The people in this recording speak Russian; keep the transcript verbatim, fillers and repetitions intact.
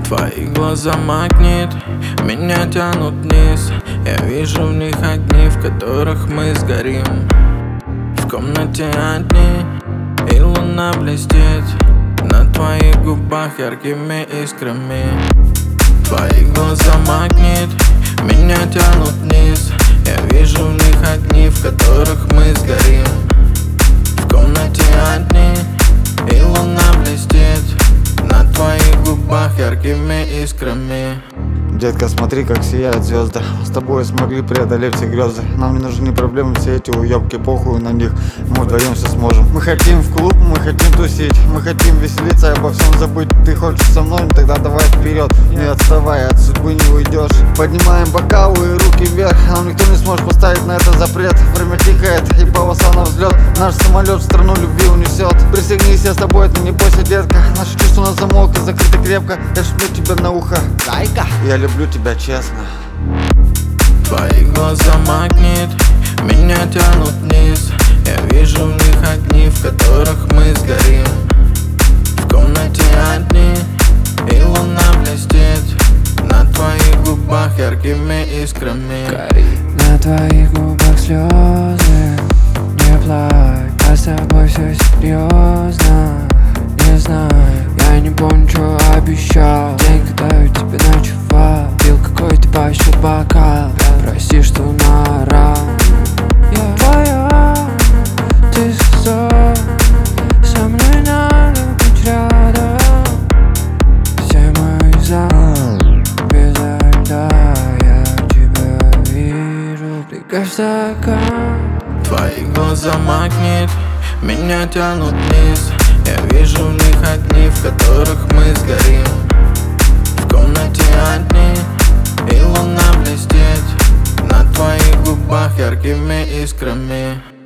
Твои глаза магнит, меня тянут вниз. Я вижу в них огни, в которых мы сгорим. В комнате одни, и луна блестит на твоих губах яркими искрами. Твои глаза магнит, меня тянут вниз. Я вижу в них огни, в которых мы сгорим. В комнате одни, и луна блестит на твоих губах яркими искрами. Детка, смотри, как сияют звезды. С тобой смогли преодолеть все грезы. Нам не нужны проблемы, все эти уебки, похуй на них. Мы вдвоем все сможем. Мы хотим в клуб, мы хотим тусить. Мы хотим веселиться и обо всем забыть. Ты хочешь со мной, тогда давай вперед. Не отставай, от судьбы не уйдешь. Поднимаем бокалы и руки вверх. Нам никто не сможет поставить на это запрет. Время тикает и полоса на взлет. Наш самолет в страну любви унесет. Присягнись, я с тобой, ты не бойся, детка. Наши чувства на замок и закрыты крепко. Я шепну тебе на ухо: зайка, я люблю тебя честно. Твои глаза магнит, меня тянут вниз. Я вижу в них огни, в которых мы сгорим. В комнате одни, и луна блестит на твоих губах яркими искрами. На твоих губах слезы, не плачь, а с тобой все серьезно. Не знаю, я не помню, что обещал. День, когда я тебе ночевал, пил какой-то по счет бокал. Прости, что наорал. Я твоя, ты сказал, со мной надо быть рядом. Все мои залы безо льда, я тебя вижу, прикажь стакан. Твои глаза магнит, меня тянут вниз. Я вижу в них огни, в которых мы сгорим. В комнате одни, и луна блестит на твоих губах яркими искрами.